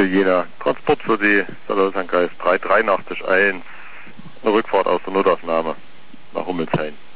Jena. Transport für die Salzlandkreis 3881. Eine Rückfahrt aus der Notaufnahme nach Hummelshain.